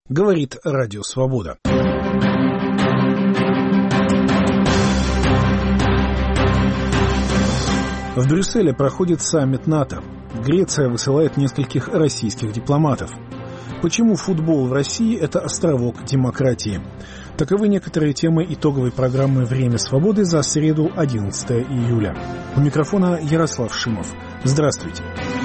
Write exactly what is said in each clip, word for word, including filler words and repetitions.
говорит Радио Свобода. В Брюсселе проходит саммит НАТО. Греция высылает нескольких российских дипломатов. Почему футбол в России – это островок демократии? Таковы некоторые темы итоговой программы «Время свободы» за среду, одиннадцатое июля. У микрофона Ярослав Шимов. Здравствуйте.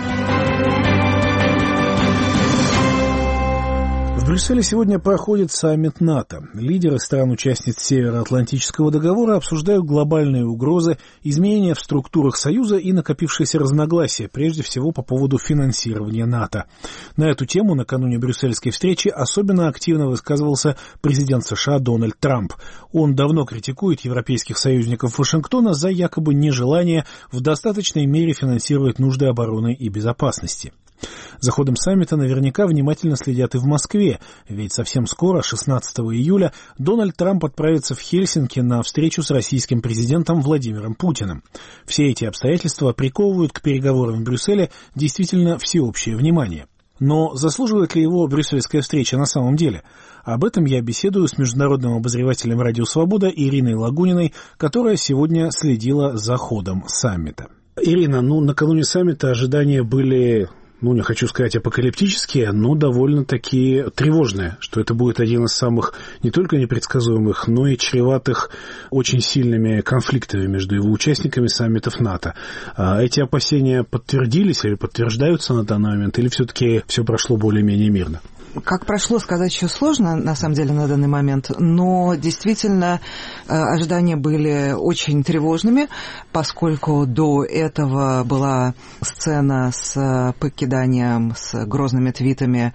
В Брюсселе сегодня проходит саммит НАТО. Лидеры стран-участниц Североатлантического договора обсуждают глобальные угрозы, изменения в структурах Союза и накопившиеся разногласия, прежде всего по поводу финансирования НАТО. На эту тему накануне брюссельской встречи особенно активно высказывался президент США Дональд Трамп. Он давно критикует европейских союзников Вашингтона за якобы нежелание в достаточной мере финансировать нужды обороны и безопасности. За ходом саммита наверняка внимательно следят и в Москве, ведь совсем скоро, шестнадцатого июля, Дональд Трамп отправится в Хельсинки на встречу с российским президентом Владимиром Путиным. Все эти обстоятельства приковывают к переговорам в Брюсселе действительно всеобщее внимание. Но заслуживает ли его брюссельская встреча на самом деле? Об этом я беседую с международным обозревателем «Радио Свобода» Ириной Лагуниной, которая сегодня следила за ходом саммита. Ирина, ну, накануне саммита ожидания были... ну, не хочу сказать апокалиптические, но довольно-таки тревожные, что это будет один из самых не только непредсказуемых, но и чреватых очень сильными конфликтами между его участниками саммитов НАТО. Эти опасения подтвердились или подтверждаются на данный момент, или все-таки все прошло более-менее мирно? Как прошло, сказать еще сложно, на самом деле, на данный момент, но действительно ожидания были очень тревожными, поскольку до этого была сцена с покиданием, с грозными твитами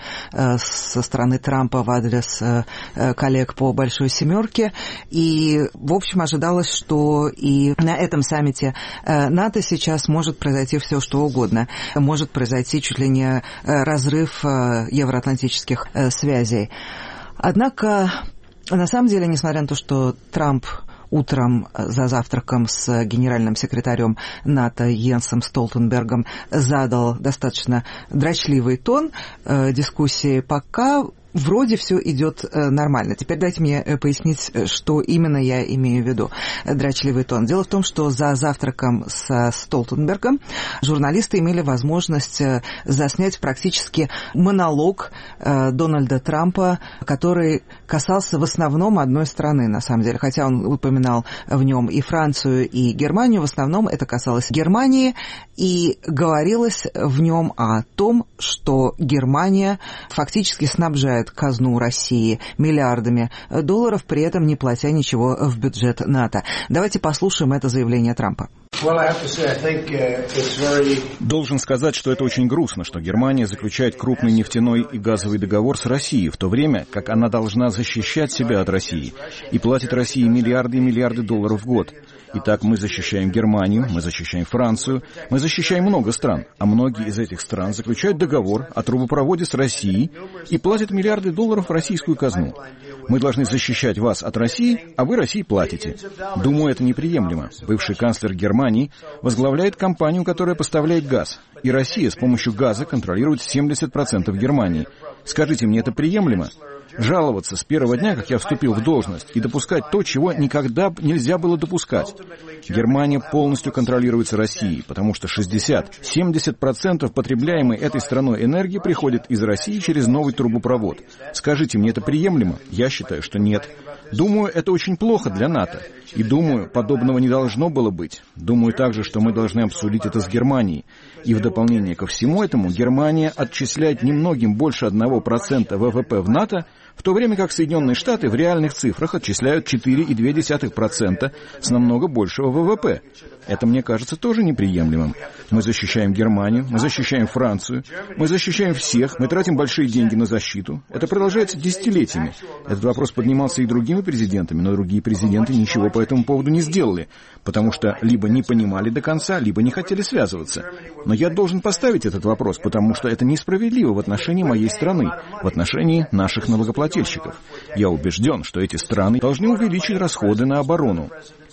со стороны Трампа в адрес коллег по «Большой семерке», и, в общем, ожидалось, что и на этом саммите НАТО сейчас может произойти все, что угодно. Может произойти чуть ли не разрыв евроатлантических связей. Однако, на самом деле, несмотря на то, что Трамп утром за завтраком с генеральным секретарем НАТО Йенсом Столтенбергом задал достаточно дрочливый тон э, дискуссии, пока вроде все идет нормально. Теперь дайте мне пояснить, что именно я имею в виду. Дрочливый тон. Дело в том, что за завтраком со Столтенбергом журналисты имели возможность заснять практически монолог Дональда Трампа, который касался в основном одной страны, на самом деле. Хотя он упоминал в нем и Францию, и Германию, в основном это касалось Германии, и говорилось в нем о том, что Германия фактически снабжает казну России миллиардами долларов, при этом не платя ничего в бюджет НАТО. Давайте послушаем это заявление Трампа. Должен сказать, что это очень грустно, что Германия заключает крупный нефтяной и газовый договор с Россией, в то время как она должна защищать себя от России и платит России миллиарды и миллиарды долларов в год. Итак, мы защищаем Германию, мы защищаем Францию, мы защищаем много стран, а многие из этих стран заключают договор о трубопроводе с Россией и платят миллиарды долларов в российскую казну. Мы должны защищать вас от России, а вы России платите. Думаю, это неприемлемо. Бывший канцлер Германии возглавляет компанию, которая поставляет газ, и Россия с помощью газа контролирует семьдесят процентов Германии. Скажите мне, это приемлемо? Жаловаться с первого дня, как я вступил в должность, и допускать то, чего никогда нельзя было допускать. Германия полностью контролируется Россией, потому что шестьдесят-семьдесят процентов потребляемой этой страной энергии приходит из России через новый трубопровод. Скажите мне, это приемлемо? Я считаю, что нет. Думаю, это очень плохо для НАТО. И думаю, подобного не должно было быть. Думаю также, что мы должны обсудить это с Германией. И в дополнение ко всему этому, Германия отчисляет немногим больше одного процента ВВП в НАТО, в то время как Соединенные Штаты в реальных цифрах отчисляют четыре целых две десятых процента с намного большего ВВП. Это, мне кажется, тоже неприемлемым. Мы защищаем Германию, мы защищаем Францию, мы защищаем всех, мы тратим большие деньги на защиту. Это продолжается десятилетиями. Этот вопрос поднимался и другими президентами, но другие президенты ничего по этому поводу не сделали, потому что либо не понимали до конца, либо не хотели связываться. Но я должен поставить этот вопрос, потому что это несправедливо в отношении моей страны, в отношении наших налогоплательщиков. Я убежден, что эти страны должны увеличить расходы на оборону.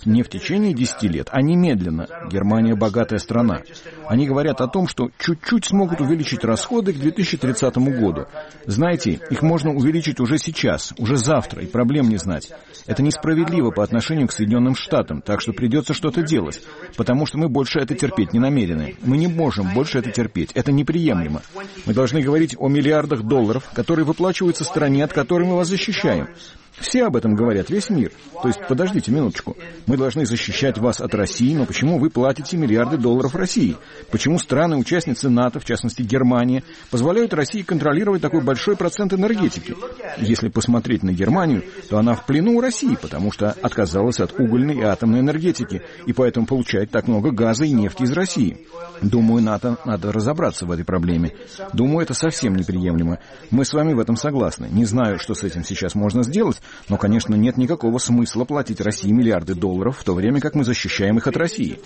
не в течение десяти лет, а немедленно. Германия богатая страна. Они говорят о том, что чуть-чуть смогут увеличить расходы к две тысячи тридцатому году. Знаете, их можно увеличить уже сейчас, уже завтра, и проблем не знать. Это несправедливо по отношению к Соединенным Штатам, так что придется что-то делать, потому что мы больше это терпеть не намерены. Мы не можем больше это терпеть. Это неприемлемо. Мы должны говорить о миллиардах долларов, которые выплачиваются стране, от которой мы вас защищаем. Все об этом говорят, весь мир. То есть, подождите минуточку. Мы должны защищать вас от России, но почему вы платите миллиарды долларов России? Почему страны-участницы НАТО, в частности Германия, позволяют России контролировать такой большой процент энергетики? Если посмотреть на Германию, то она в плену у России, потому что отказалась от угольной и атомной энергетики, и поэтому получает так много газа и нефти из России. Думаю, НАТО надо разобраться в этой проблеме. Думаю, это совсем неприемлемо. Мы с вами в этом согласны. Не знаю, что с этим сейчас можно сделать, но, конечно, нет никакого смысла платить России миллиарды долларов, в то время как мы защищаем их от России.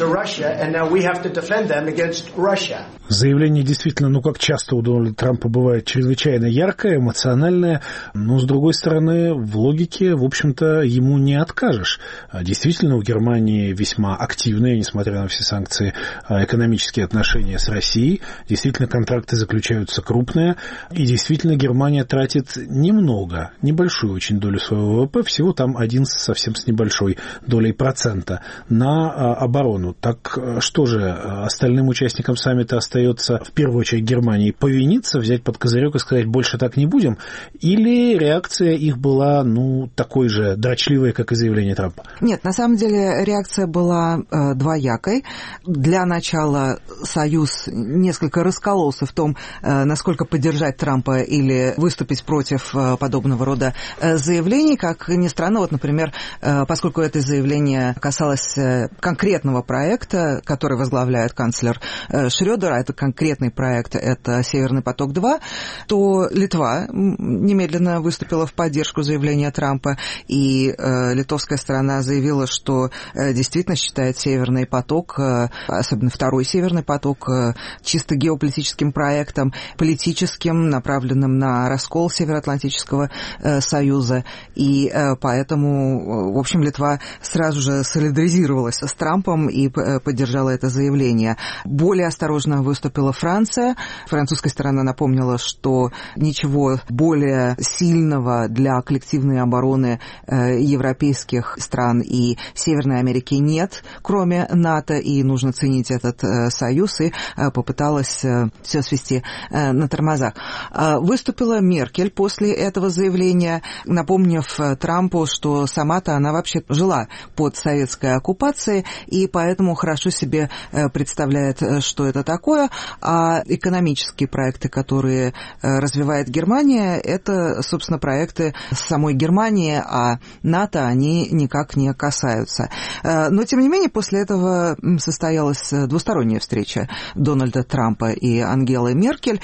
Заявление действительно, ну как часто у Дональда Трампа бывает, чрезвычайно яркое, эмоциональное, но, с другой стороны, в логике, в общем-то, ему не откажешь. Действительно, у Германии весьма активные, несмотря на все санкции, экономические отношения с Россией. Действительно, контракты заключаются крупные, и действительно, Германия тратит немного, небольшую очень долю своего ВВП, всего там один совсем с небольшой долей процента на а, оборону. Так что же, остальным участникам саммита остается в первую очередь Германии повиниться, взять под козырек и сказать, больше так не будем? Или реакция их была, ну, такой же дрочливой, как и заявление Трампа? Нет, на самом деле реакция была э, двоякой. Для начала Союз несколько раскололся в том, э, насколько поддержать Трампа или выступить против э, подобного рода э, заявлений. Как ни странно, вот, например, э, поскольку это заявление касалось э, конкретного проекта, который возглавляет канцлер э, Шрёдер, а это конкретный проект, это «Северный поток-два», то Литва немедленно выступила в поддержку заявления Трампа, и э, литовская сторона заявила, что э, действительно считает «Северный поток», э, особенно второй «Северный поток», э, чисто геополитическим проектом, политическим, направленным на раскол Североатлантического э, союза, и э, поэтому, в общем, Литва сразу же солидаризировалась с Трампом и э, поддержала это заявление. Более осторожно выступила Франция. Французская сторона напомнила, что ничего более сильного для коллективной обороны э, европейских стран и Северной Америки нет, кроме НАТО, и нужно ценить этот э, союз, и э, попыталась э, все свести э, на тормозах. Э, выступила Меркель после этого заявления, напомнив э, Трампу, что сама-то она вообще жила под советской оккупацией, и поэтому хорошо себе э, представляет, э, что это такое, а экономические проекты, которые э, развивает Германия, это, собственно, проекты самой Германии, а НАТО они никак не касаются. Но, тем не менее, после этого состоялась двусторонняя встреча Дональда Трампа и Ангелы Меркель,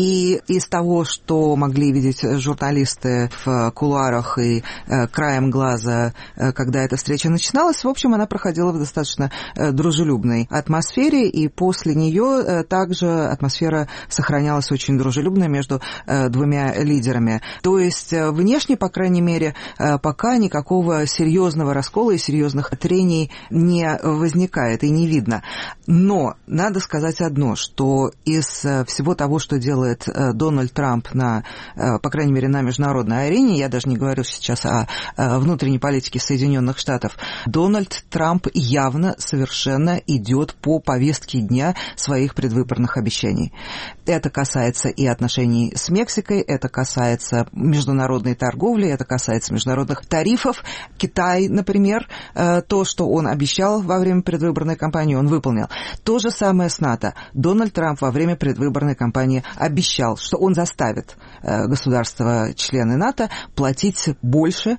и из того, что могли видеть журналисты в кулуарах и краем глаза, когда эта встреча начиналась, в общем, она проходила в достаточно дружелюбной атмосфере, и после нее также атмосфера сохранялась очень дружелюбной между двумя лидерами. То есть внешне, по крайней мере, пока никакого серьезного раскола и серьезных трений не возникает и не видно. Но надо сказать одно, что из всего того, что делает Дональд Трамп на, по крайней мере, на международной арене, я даже не говорю сейчас о внутренней политике Соединенных Штатов, Дональд Трамп явно совершенно идет по повестке дня своих предвыборных обещаний. Это касается и отношений с Мексикой, это касается международной торговли, это касается международных тарифов. Китай, например, то, что он обещал во время предвыборной кампании, он выполнил. То же самое с НАТО. Дональд Трамп во время предвыборной кампании обещал, что он заставит государства-члены НАТО платить больше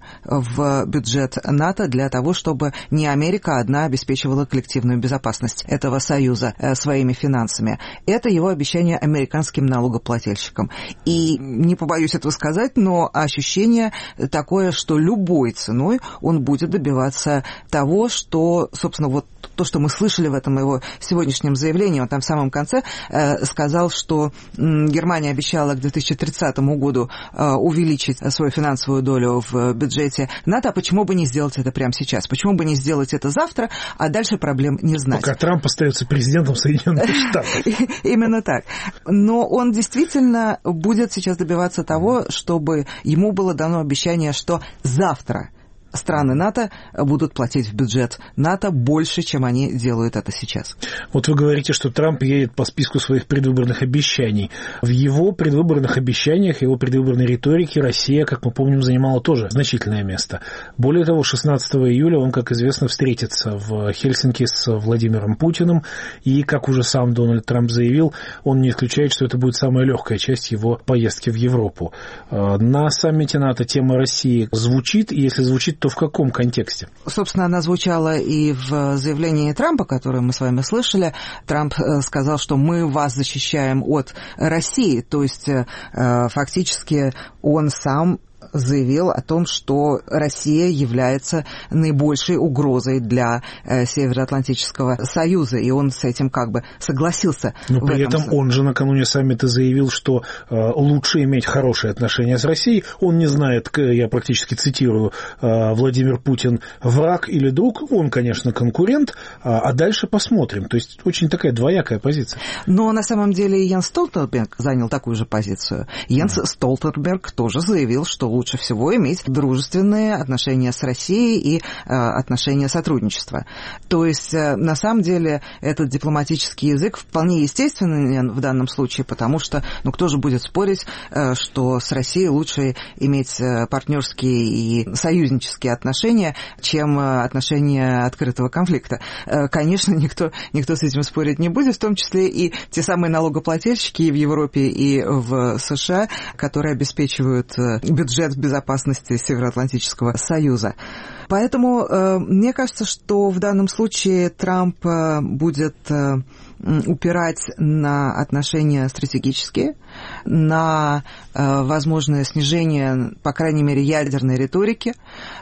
в бюджет НАТО для того, чтобы не Америка одна обеспечивала коллективную безопасность этого союза своими финансами. Это его обещание американским налогоплательщикам. И не побоюсь этого сказать, но ощущение такое, что любой ценой он будет добиваться того, что, собственно, вот то, что мы слышали в этом его сегодняшнем заявлении, он там в самом конце э, сказал, что м, Германия обещала к две тысячи тридцатому году э, увеличить свой финансовый свою долю в бюджете НАТО, а почему бы не сделать это прямо сейчас? Почему бы не сделать это завтра, а дальше проблем не знать? Пока Трамп остается президентом Соединенных Штатов. Именно так. Но он действительно будет сейчас добиваться того, чтобы ему было дано обещание, что завтра страны НАТО будут платить в бюджет НАТО больше, чем они делают это сейчас. Вот вы говорите, что Трамп едет по списку своих предвыборных обещаний. В его предвыборных обещаниях, его предвыборной риторике Россия, как мы помним, занимала тоже значительное место. Более того, шестнадцатого июля он, как известно, встретится в Хельсинки с Владимиром Путиным. И, как уже сам Дональд Трамп заявил, он не исключает, что это будет самая легкая часть его поездки в Европу. На саммите НАТО тема России звучит, и если звучит, то в каком контексте? Собственно, она звучала и в заявлении Трампа, которое мы с вами слышали. Трамп сказал, что мы вас защищаем от России. То есть, фактически, он сам заявил о том, что Россия является наибольшей угрозой для э, Североатлантического союза, и он с этим как бы согласился. Но при этом, этом он же накануне саммита заявил, что э, лучше иметь хорошие отношения с Россией. Он не знает, я практически цитирую, э, Владимир Путин враг или друг, он, конечно, конкурент, а, а дальше посмотрим. То есть очень такая двоякая позиция. Но на самом деле Йенс Столтенберг занял такую же позицию. Йенс mm. Столтенберг тоже заявил, что лучше всего иметь дружественные отношения с Россией и э, отношения сотрудничества. То есть, э, на самом деле, этот дипломатический язык вполне естественный в данном случае, потому что, ну, кто же будет спорить, э, что с Россией лучше иметь э, партнерские и союзнические отношения, чем э, отношения открытого конфликта. Э, конечно, никто, никто с этим спорить не будет, в том числе и те самые налогоплательщики и в Европе, и в США, которые обеспечивают э, бюджет в безопасности Североатлантического союза. Поэтому э, мне кажется, что в данном случае Трамп э, будет э, упирать на отношения стратегические, на э, возможное снижение, по крайней мере, ядерной риторики,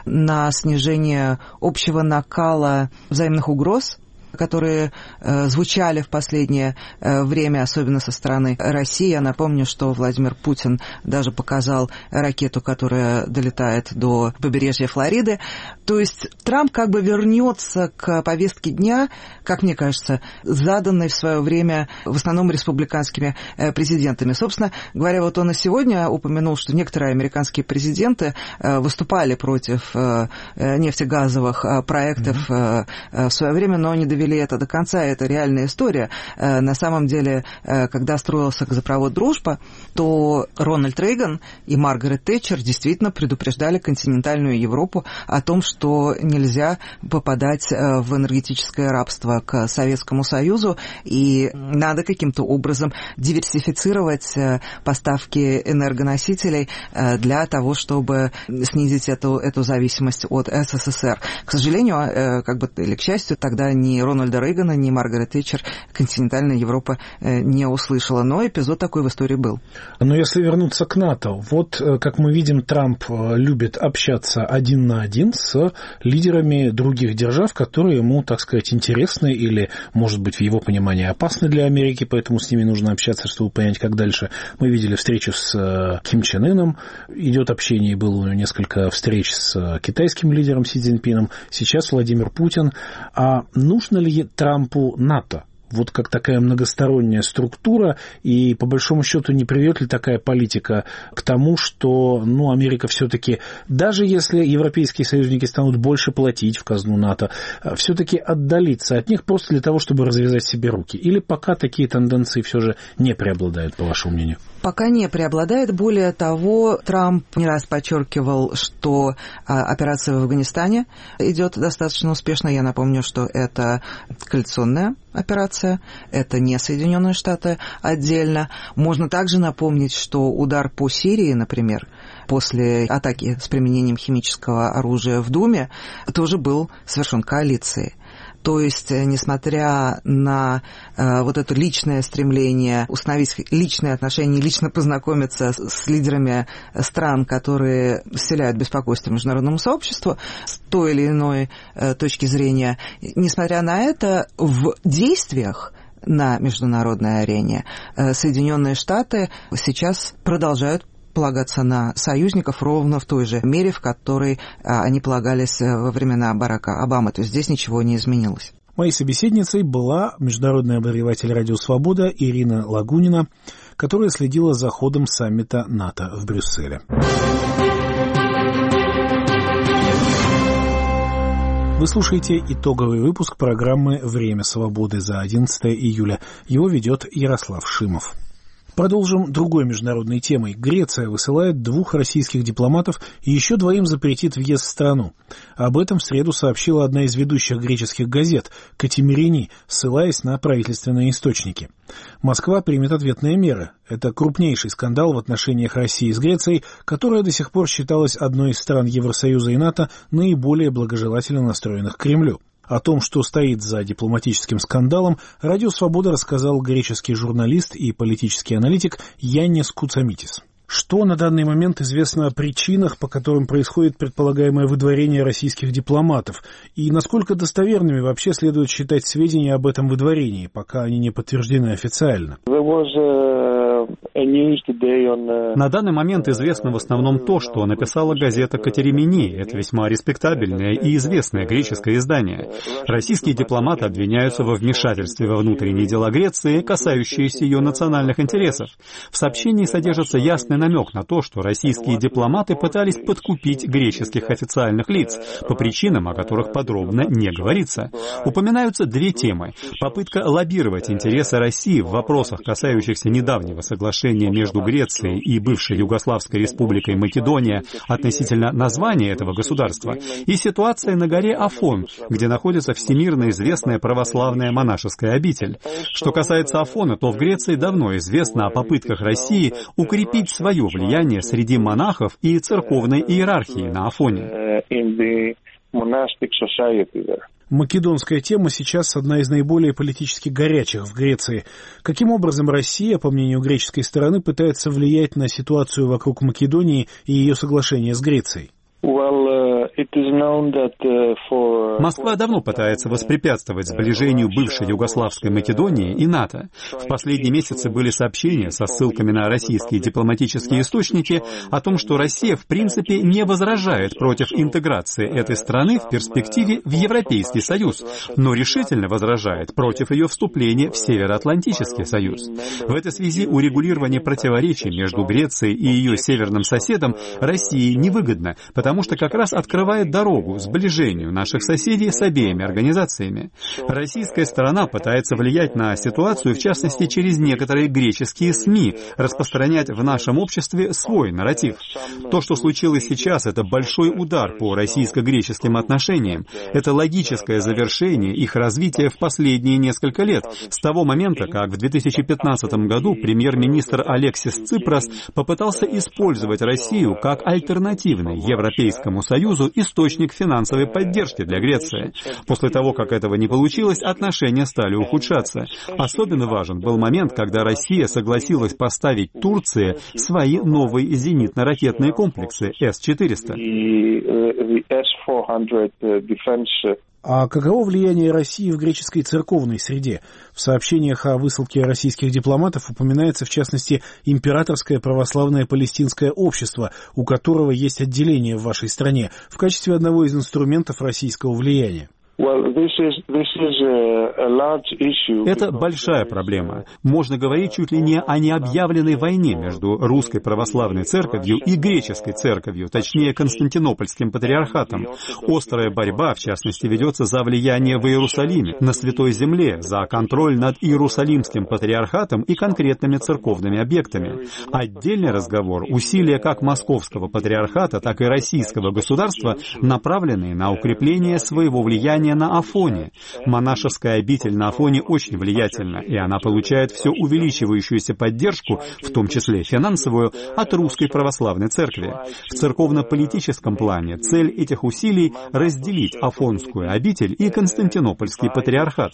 на снижение общего накала взаимных угроз, которые э, звучали в последнее э, время, особенно со стороны России. Я напомню, что Владимир Путин даже показал ракету, которая долетает до побережья Флориды. То есть Трамп как бы вернется к повестке дня, как мне кажется, заданной в свое время в основном республиканскими э, президентами. Собственно говоря, вот он и сегодня упомянул, что некоторые американские президенты э, выступали против э, нефтегазовых э, проектов э, э, в свое время, но не довели это до конца, это реальная история. На самом деле, когда строился газопровод «Дружба», то Рональд Рейган и Маргарет Тэтчер действительно предупреждали континентальную Европу о том, что нельзя попадать в энергетическое рабство к Советскому Союзу, и надо каким-то образом диверсифицировать поставки энергоносителей для того, чтобы снизить эту, эту зависимость от СССР. К сожалению, как бы, или к счастью, тогда ни Рональда Рейгана, ни Маргарет Тэтчер континентальная Европа не услышала. Но эпизод такой в истории был. Но если вернуться к НАТО, вот, как мы видим, Трамп любит общаться один на один с лидерами других держав, которые ему, так сказать, интересны или, может быть, в его понимании опасны для Америки, поэтому с ними нужно общаться, чтобы понять, как дальше. Мы видели встречу с Ким Чен Ыном, идет общение, было у него несколько встреч с китайским лидером Си Цзиньпином, сейчас Владимир Путин. А нужно ли Трампу НАТО? Вот как такая многосторонняя структура, и по большому счету не приведет ли такая политика к тому, что, ну, Америка все-таки, даже если европейские союзники станут больше платить в казну НАТО, все-таки отдалиться от них просто для того, чтобы развязать себе руки? Или пока такие тенденции все же не преобладают, по вашему мнению? Пока не преобладает. Более того, Трамп не раз подчеркивал, что операция в Афганистане идет достаточно успешно. Я напомню, что это коалиционная операция, это не Соединенные Штаты отдельно. Можно также напомнить, что удар по Сирии, например, после атаки с применением химического оружия в Думе, тоже был совершен коалицией. То есть, несмотря на э, вот это личное стремление установить личные отношения, лично познакомиться с, с лидерами стран, которые вселяют беспокойство международному сообществу с той или иной э, точки зрения, несмотря на это, в действиях на международной арене э, Соединенные Штаты сейчас продолжают полагаться на союзников ровно в той же мере, в которой они полагались во времена Барака Обамы. То есть здесь ничего не изменилось. Моей собеседницей была международный обозреватель «Радио Свобода» Ирина Лагунина, которая следила за ходом саммита НАТО в Брюсселе. Вы слушаете итоговый выпуск программы «Время свободы» за одиннадцатое июля. Его ведет Ярослав Шимов. Продолжим другой международной темой. Греция высылает двух российских дипломатов и еще двоим запретит въезд в страну. Об этом в среду сообщила одна из ведущих греческих газет «Катимирини», ссылаясь на правительственные источники. Москва примет ответные меры. Это крупнейший скандал в отношениях России с Грецией, которая до сих пор считалась одной из стран Евросоюза и НАТО, наиболее благожелательно настроенных к Кремлю. О том, что стоит за дипломатическим скандалом, «Радио Свобода» рассказал греческий журналист и политический аналитик Яннис Куцамитис. Что на данный момент известно о причинах, по которым происходит предполагаемое выдворение российских дипломатов, и насколько достоверными вообще следует считать сведения об этом выдворении, пока они не подтверждены официально? На данный момент известно в основном то, что написала газета «Катимирини». Это весьма респектабельное и известное греческое издание. Российские дипломаты обвиняются во вмешательстве во внутренние дела Греции, касающиеся ее национальных интересов. В сообщении содержится ясный намек на то, что российские дипломаты пытались подкупить греческих официальных лиц по причинам, о которых подробно не говорится. Упоминаются две темы. Попытка лоббировать интересы России в вопросах, касающихся недавнего соглашения между Грецией и бывшей Югославской республикой Македония относительно названия этого государства, и ситуация на горе Афон, где находится всемирно известная православная монашеская обитель. Что касается Афона, то в Греции давно известно о попытках России укрепить свое влияние среди монахов и церковной иерархии на Афоне. Македонская тема сейчас одна из наиболее политически горячих в Греции. Каким образом Россия, по мнению греческой стороны, пытается влиять на ситуацию вокруг Македонии и ее соглашения с Грецией? Москва давно пытается воспрепятствовать сближению бывшей Югославской Македонии и НАТО. В последние месяцы были сообщения со ссылками на российские дипломатические источники о том, что Россия в принципе не возражает против интеграции этой страны в перспективе в Европейский Союз, но решительно возражает против ее вступления в Североатлантический Союз. В этой связи урегулирование противоречий между Грецией и ее северным соседом России невыгодно, потому что как раз открывает дорогу сближению наших соседей с обеими организациями. Российская сторона пытается влиять на ситуацию, в частности, через некоторые греческие СМИ, распространять в нашем обществе свой нарратив. То, что случилось сейчас, это большой удар по российско-греческим отношениям. Это логическое завершение их развития в последние несколько лет, с того момента, как в две тысячи пятнадцатом году премьер-министр Алексис Ципрас попытался использовать Россию как альтернативный Европейскому Союзу источник финансовой поддержки для Греции. После того, как этого не получилось, отношения стали ухудшаться. Особенно важен был момент, когда Россия согласилась поставить Турции свои новые зенитно-ракетные комплексы эс четыреста. А каково влияние России в греческой церковной среде? В сообщениях о высылке российских дипломатов упоминается, в частности, Императорское православное палестинское общество, у которого есть отделение в вашей стране, в качестве одного из инструментов российского влияния. Это большая проблема. Можно говорить чуть ли не о необъявленной войне между Русской Православной Церковью и Греческой Церковью, точнее Константинопольским патриархатом. Острая борьба, в частности, ведется за влияние в Иерусалиме, на Святой Земле, за контроль над Иерусалимским патриархатом и конкретными церковными объектами. Отдельный разговор, усилия как Московского патриархата, так и российского государства, направленные на укрепление своего влияния на Афоне. Монашеская обитель на Афоне очень влиятельна, и она получает все увеличивающуюся поддержку, в том числе финансовую, от Русской Православной Церкви. В церковно-политическом плане цель этих усилий — разделить Афонскую обитель и Константинопольский патриархат.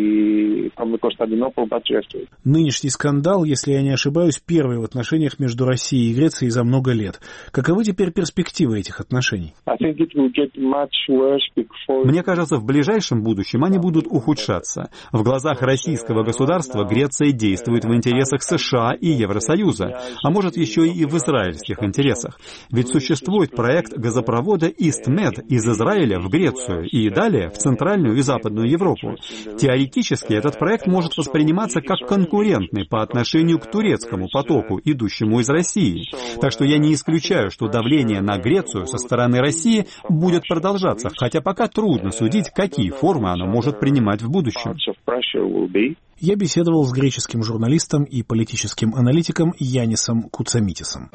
Нынешний скандал, если я не ошибаюсь, первый в отношениях между Россией и Грецией за много лет. Каковы теперь перспективы этих отношений? Мне кажется, что в ближайшем будущем они будут ухудшаться. В глазах российского государства Греция действует в интересах США и Евросоюза, а может еще и в израильских интересах. Ведь существует проект газопровода IstMed из Израиля в Грецию и далее в Центральную и Западную Европу. Теоретически этот проект может восприниматься как конкурентный по отношению к турецкому потоку, идущему из России. Так что я не исключаю, что давление на Грецию со стороны России будет продолжаться, хотя пока трудно судить, какие формы оно может принимать в будущем. Я беседовал с греческим журналистом и политическим аналитиком Яннисом Куцамитисом.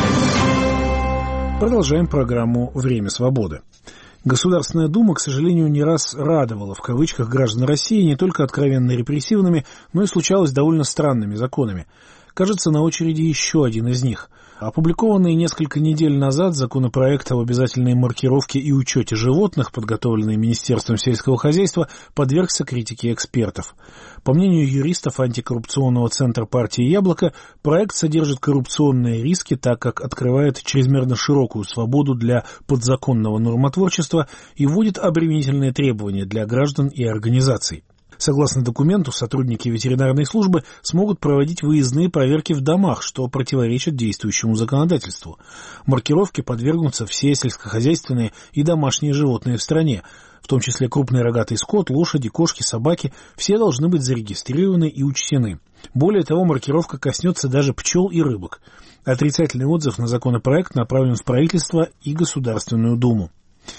Продолжаем программу «Время свободы». Государственная Дума, к сожалению, не раз радовала в кавычках граждан России не только откровенно репрессивными, но и случалось довольно странными законами. Кажется, на очереди еще один из них. Опубликованный несколько недель назад законопроект об обязательной маркировке и учете животных, подготовленный Министерством сельского хозяйства, подвергся критике экспертов. По мнению юристов антикоррупционного центра партии «Яблоко», проект содержит коррупционные риски, так как открывает чрезмерно широкую свободу для подзаконного нормотворчества и вводит обременительные требования для граждан и организаций. Согласно документу, сотрудники ветеринарной службы смогут проводить выездные проверки в домах, что противоречит действующему законодательству. Маркировке подвергнутся все сельскохозяйственные и домашние животные в стране, в том числе крупный рогатый скот, лошади, кошки, собаки, все должны быть зарегистрированы и учтены. Более того, маркировка коснется даже пчел и рыбок. Отрицательный отзыв на законопроект направлен в правительство и Государственную Думу.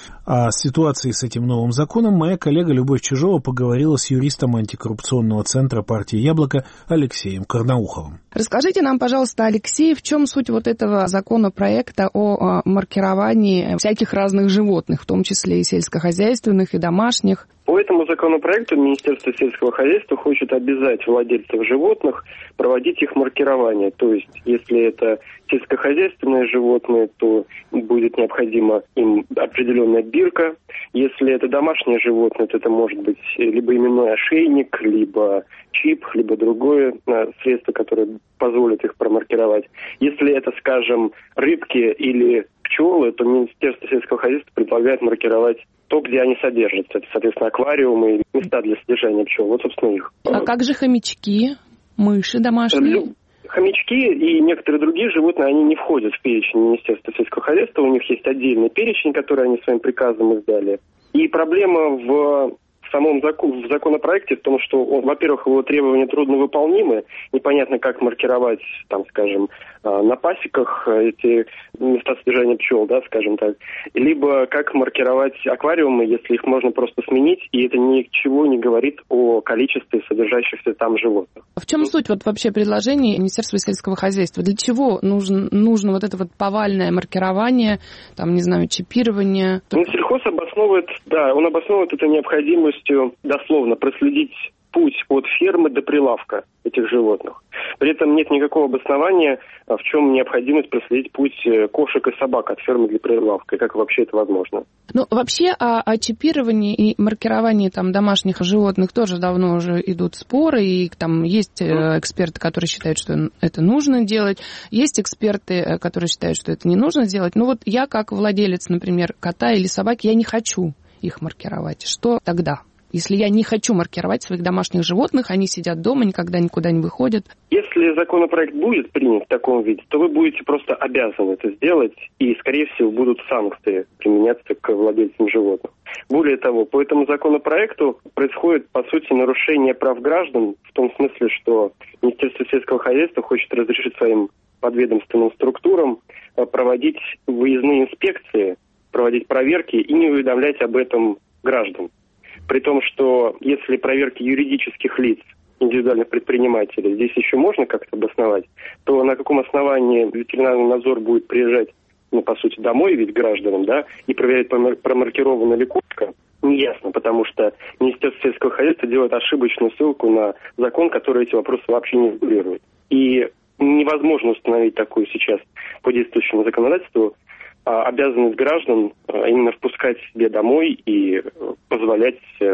О ситуации с этим новым законом моя коллега Любовь Чижова поговорила с юристом антикоррупционного центра партии «Яблоко» Алексеем Карнауховым. Расскажите нам, пожалуйста, Алексей, в чем суть вот этого законопроекта о маркировании всяких разных животных, в том числе и сельскохозяйственных, и домашних? По этому законопроекту Министерство сельского хозяйства хочет обязать владельцев животных проводить их маркирование. То есть, если это сельскохозяйственные животные, то будет необходима им определенная бирка. Если это домашние животные, то это может быть либо именной ошейник, либо чип, либо другое средство, которое позволит их промаркировать. Если это, скажем, рыбки или пчелы, то Министерство сельского хозяйства предлагает маркировать то, где они содержатся. Это, соответственно, аквариумы и места для содержания пчел. Вот, собственно, их. А как же хомячки, мыши домашние? Хомячки и некоторые другие животные, они не входят в перечень Министерства сельского хозяйства. У них есть отдельный перечень, который они своим приказом издали. И проблема в в самом закон, в законопроекте в том, что, он, во-первых, его требования трудновыполнимы. Непонятно, как маркировать, там, скажем, на пасеках эти места содержания пчел, да, скажем так. Либо как маркировать аквариумы, если их можно просто сменить, и это ничего не говорит о количестве содержащихся там животных. В чем суть вот вообще предложения Министерства сельского хозяйства? Для чего нужно, нужно вот это вот повальное маркирование, там, не знаю, чипирование? Ну, сельхоз обосновывает, да, он обосновывает это необходимостью дословно проследить путь от фермы до прилавка этих животных. При этом нет никакого обоснования, в чем необходимость проследить путь кошек и собак от фермы до прилавка, и как вообще это возможно. Ну, вообще о, о чипировании и маркировании там домашних животных тоже давно уже идут споры, и там есть эксперты, которые считают, что это нужно делать, есть эксперты, которые считают, что это не нужно делать. Ну вот я, как владелец, например, кота или собаки, я не хочу их маркировать. Что тогда? Если я не хочу маркировать своих домашних животных, они сидят дома, никогда никуда не выходят. Если законопроект будет принят в таком виде, то вы будете просто обязаны это сделать, и, скорее всего, будут санкции применяться к владельцам животных. Более того, по этому законопроекту происходит, по сути, нарушение прав граждан, в том смысле, что Министерство сельского хозяйства хочет разрешить своим подведомственным структурам проводить выездные инспекции, проводить проверки и не уведомлять об этом граждан. При том, что если проверки юридических лиц, индивидуальных предпринимателей, здесь еще можно как-то обосновать, то на каком основании ветеринарный надзор будет приезжать, ну, по сути, домой, ведь гражданам, да, и проверять, промаркирована ли кошка, неясно, потому что Министерство сельского хозяйства делает ошибочную ссылку на закон, который эти вопросы вообще не регулирует. И невозможно установить такую сейчас по действующему законодательству обязанность граждан именно впускать себе домой и позволять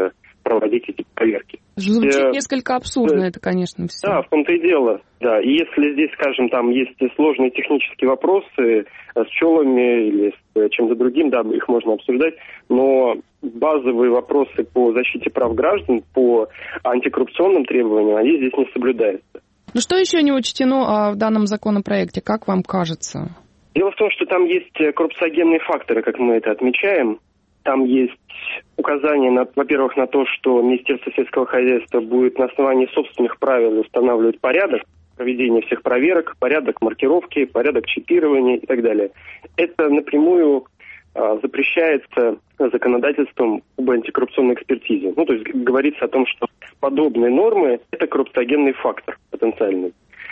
проводить эти проверки. Звучит э, несколько абсурдно, да, это, конечно, все. Да, в том-то и дело. Да. И если здесь, скажем, там есть сложные технические вопросы с пчелами или с чем-то другим, да, их можно обсуждать, но базовые вопросы по защите прав граждан, по антикоррупционным требованиям, они здесь не соблюдаются. Ну что еще не учтено а, в данном законопроекте, как вам кажется? Дело в том, что там есть коррупциогенные факторы, как мы это отмечаем. Там есть указание, на, во-первых, на то, что Министерство сельского хозяйства будет на основании собственных правил устанавливать порядок проведения всех проверок, порядок маркировки, порядок чипирования и так далее. Это напрямую а, запрещается законодательством об антикоррупционной экспертизе. Ну, то есть говорится о том, что подобные нормы – это коррупциогенный фактор потенциальный.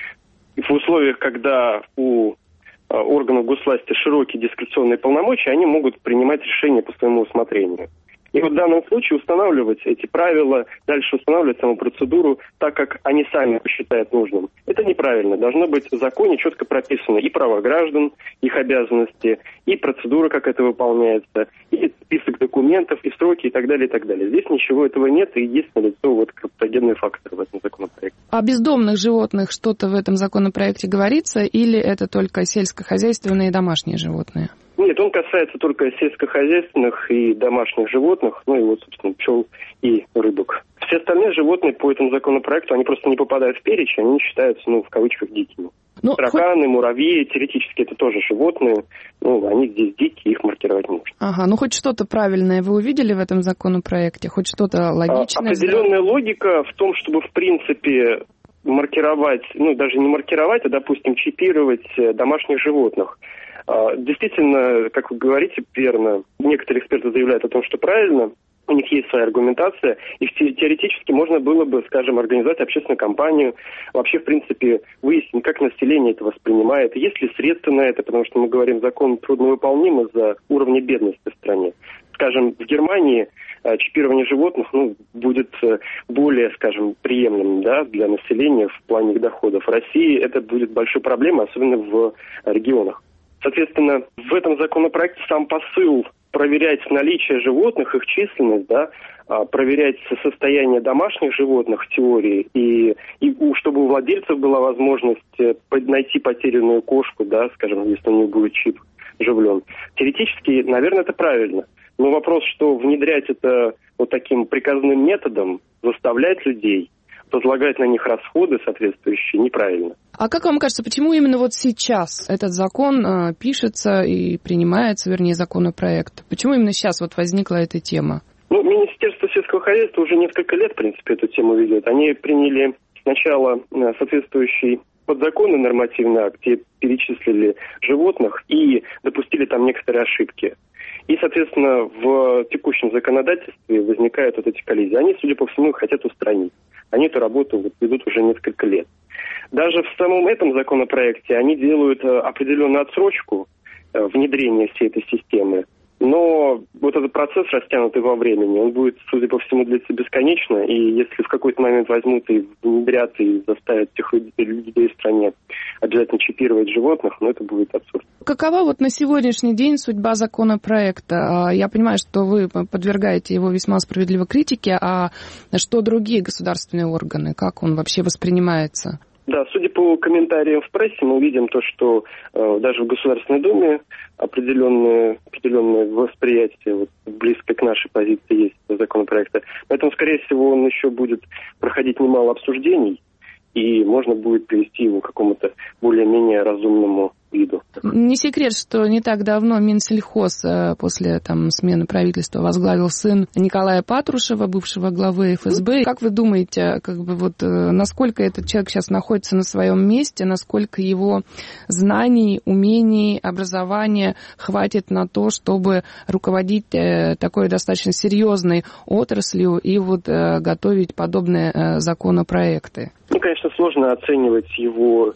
И в условиях, когда у органов госвласти широкие дискреционные полномочия, они могут принимать решения по своему усмотрению. И вот в данном случае устанавливать эти правила, дальше устанавливать саму процедуру так, как они сами посчитают нужным. Это неправильно. Должно быть в законе четко прописано и права граждан, их обязанности, и процедура, как это выполняется, и список документов, и сроки, и так далее, и так далее. Здесь ничего этого нет, и есть налицо вот коррупциогенный фактор в этом законопроекте. О бездомных животных что-то в этом законопроекте говорится, или это только сельскохозяйственные и домашние животные? Нет, он касается только сельскохозяйственных и домашних животных, ну и вот, собственно, пчел и рыбок. Все остальные животные по этому законопроекту, они просто не попадают в перечень, они считаются, ну, в кавычках, дикими. Ну, тараканы, хоть... муравьи, теоретически это тоже животные, ну, они здесь дикие, их маркировать не нужно. Ага, ну хоть что-то правильное вы увидели в этом законопроекте, хоть что-то логичное? А, определенная логика в том, чтобы, в принципе, маркировать, ну, даже не маркировать, а, допустим, чипировать домашних животных. Действительно, как вы говорите, верно, некоторые эксперты заявляют о том, что правильно, у них есть своя аргументация, и теоретически можно было бы, скажем, организовать общественную кампанию, вообще, в принципе, выяснить, как население это воспринимает, есть ли средства на это, потому что мы говорим, закон трудновыполним из-за уровня бедности в стране. Скажем, в Германии чипирование животных, ну, будет более, скажем, приемлемым, да, для населения в плане их доходов. В России это будет большой проблемой, особенно в регионах. Соответственно, в этом законопроекте сам посыл проверять наличие животных, их численность, да, проверять состояние домашних животных в теории, и, и чтобы у владельцев была возможность найти потерянную кошку, да, скажем, если у нее будет чип вживлен. Теоретически, наверное, это правильно. Но вопрос, что внедрять это вот таким приказным методом, заставлять людей, возлагать на них расходы соответствующие, неправильно. А как вам кажется, почему именно вот сейчас этот закон э, пишется и принимается, вернее, законопроект? Почему именно сейчас вот возникла эта тема? Ну, Министерство сельского хозяйства уже несколько лет, в принципе, эту тему ведет. Они приняли сначала соответствующий подзаконный нормативный акт, где перечислили животных и допустили там некоторые ошибки. И, соответственно, в текущем законодательстве возникают вот эти коллизии. Они, судя по всему, их хотят устранить. Они эту работу вот ведут уже несколько лет. Даже в самом этом законопроекте они делают определенную отсрочку внедрения всей этой системы. Но вот этот процесс, растянутый во времени, он будет, судя по всему, длиться бесконечно. И если в какой-то момент возьмут и внедрят, и заставят тех людей в стране обязательно чипировать животных, ну, это будет абсурд. Какова вот на сегодняшний день судьба законопроекта? Я понимаю, что вы подвергаете его весьма справедливой критике, а что другие государственные органы? Как он вообще воспринимается? Да, судя по комментариям в прессе, мы видим то, что э, даже в Государственной Думе определенное, определенное восприятие вот, близко к нашей позиции есть законопроекта. Поэтому, скорее всего, он еще будет проходить немало обсуждений, и можно будет привести его к какому-то более-менее разумному виду. Не секрет, что не так давно Минсельхоз после там, смены правительства возглавил сын Николая Патрушева, бывшего главы эф эс бэ. Как вы думаете, как бы вот, насколько этот человек сейчас находится на своем месте, насколько его знаний, умений, образования хватит на то, чтобы руководить такой достаточно серьезной отраслью и вот готовить подобные законопроекты? Ну, конечно, сложно оценивать его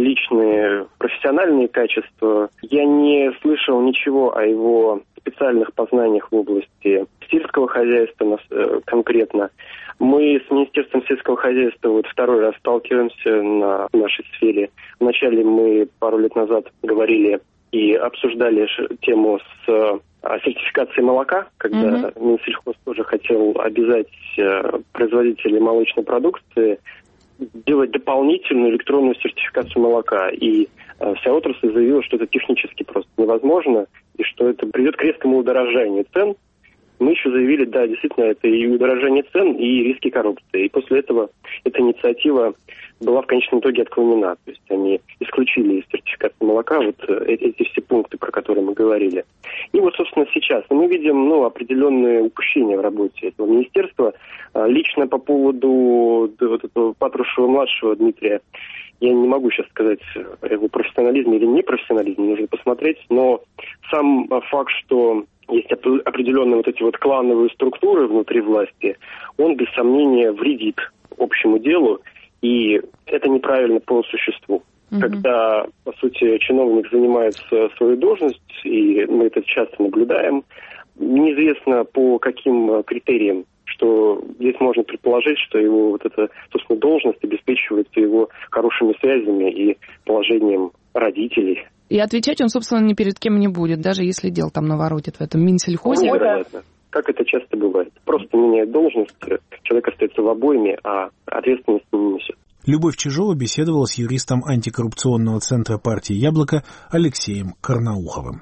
личные профессиональные качества. Я не слышал ничего о его специальных познаниях в области сельского хозяйства конкретно. Мы с Министерством сельского хозяйства вот второй раз сталкиваемся на нашей сфере. Вначале мы пару лет назад говорили и обсуждали тему с сертификации молока, когда mm-hmm. Минсельхоз тоже хотел обязать производителей молочной продукции делать дополнительную электронную сертификацию молока. И вся отрасль заявила, что это технически просто невозможно, и что это приведет к резкому удорожанию цен. Мы еще заявили, да, действительно, это и удорожание цен, и риски коррупции. И после этого эта инициатива была в конечном итоге отклонена. То есть они исключили из сертификации молока вот эти, эти все пункты, про которые мы говорили. И вот, собственно, сейчас мы видим ну, определенные упущения в работе этого министерства. Лично по поводу вот этого Патрушева-младшего Дмитрия, я не могу сейчас сказать о его профессионализме или непрофессионализме, нужно посмотреть, но сам факт, что есть определенные вот эти вот клановые структуры внутри власти, он без сомнения вредит общему делу, и это неправильно по существу. Mm-hmm. Когда, по сути, чиновник занимает свою должность, и мы это часто наблюдаем, неизвестно по каким критериям, что здесь можно предположить, что его вот эта, собственно, должность обеспечивается его хорошими связями и положением родителей. И отвечать он, собственно, ни перед кем не будет, даже если дел там наворотит в этом Минсельхозе. Невероятно. Как это часто бывает. Просто меняет должность, человек остается в обойме, а ответственность не несет. Любовь Чижова беседовала с юристом антикоррупционного центра партии «Яблоко» Алексеем Карнауховым.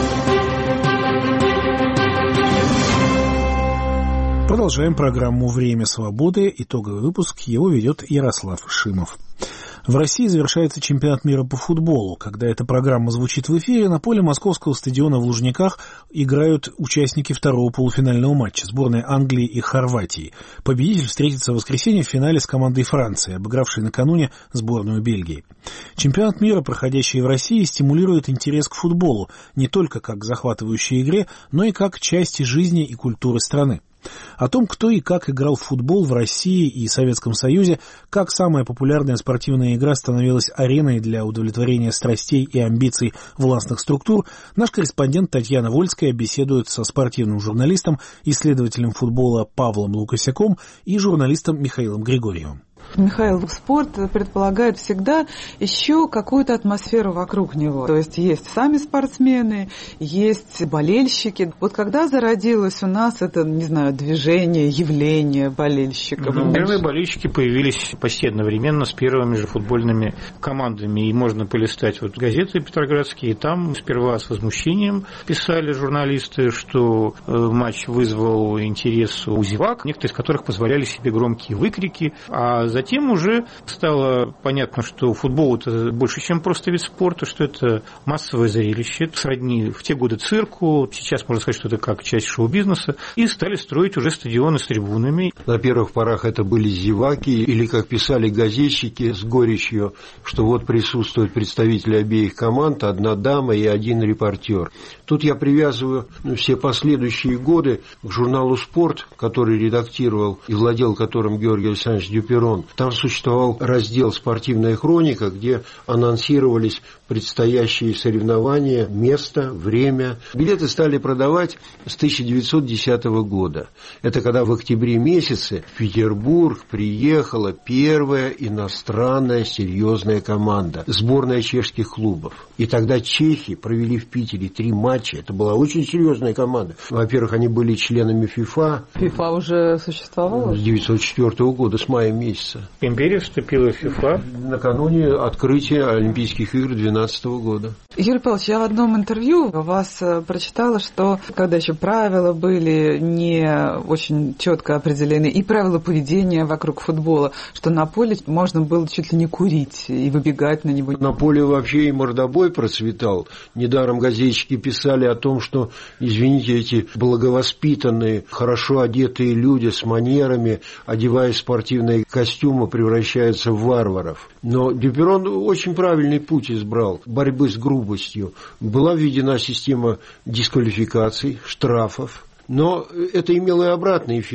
Продолжаем программу «Время свободы». Итоговый выпуск. Его ведет Ярослав Шимов. В России завершается чемпионат мира по футболу. Когда эта программа звучит в эфире, на поле московского стадиона в Лужниках играют участники второго полуфинального матча сборной Англии и Хорватии. Победитель встретится в воскресенье в финале с командой Франции, обыгравшей накануне сборную Бельгии. Чемпионат мира, проходящий в России, стимулирует интерес к футболу не только как к захватывающей игре, но и как к части жизни и культуры страны. О том, кто и как играл в футбол в России и Советском Союзе, как самая популярная спортивная игра становилась ареной для удовлетворения страстей и амбиций властных структур, наш корреспондент Татьяна Вольская беседует со спортивным журналистом, исследователем футбола Павлом Лукасяком и журналистом Михаилом Григорьевым. Михаил, спорт предполагает всегда еще какую-то атмосферу вокруг него. То есть есть сами спортсмены, есть болельщики. Вот когда зародилось у нас это, не знаю, движение, явление болельщиков? Ну, первые болельщики появились почти одновременно с первыми же футбольными командами. И можно полистать вот газеты петроградские. И там сперва с возмущением писали журналисты, что матч вызвал интерес у зевак, некоторые из которых позволяли себе громкие выкрики. А затем уже стало понятно, что футбол – это больше, чем просто вид спорта, что это массовое зрелище, сродни в те годы цирку, сейчас можно сказать, что это как часть шоу-бизнеса, и стали строить уже стадионы с трибунами. На первых порах это были зеваки, или, как писали газетчики с горечью, что вот присутствуют представители обеих команд, одна дама и один репортер. Тут я привязываю ну, все последующие годы к журналу «Спорт», который редактировал и владел которым Георгий Александрович Дюперон. Там существовал раздел «Спортивная хроника», где анонсировались предстоящие соревнования, место, время. Билеты стали продавать с тысяча девятьсот десятого года. Это когда в октябре месяце в Петербург приехала первая иностранная серьезная команда, сборная чешских клубов. И тогда чехи провели в Питере три матча. Это была очень серьезная команда. Во-первых, они были членами ФИФА. ФИФА уже существовала? С девятьсот четвёртого года, с мая месяца. Империя вступила в ФИФА накануне открытия Олимпийских игр две тысячи двенадцатого года. Юрий Павлович, я в одном интервью у вас прочитала, что когда еще правила были не очень четко определены, и правила поведения вокруг футбола, что на поле можно было чуть ли не курить и выбегать на него. На поле вообще и мордобой процветал. Недаром газетчики писали о том, что, извините, эти благовоспитанные, хорошо одетые люди с манерами, одеваясь в спортивные костюмы, превращаются в варваров. Но Дюперон очень правильный путь избрал борьбы с грубостью. Была введена система дисквалификаций, штрафов. Но это имело и обратный эффект.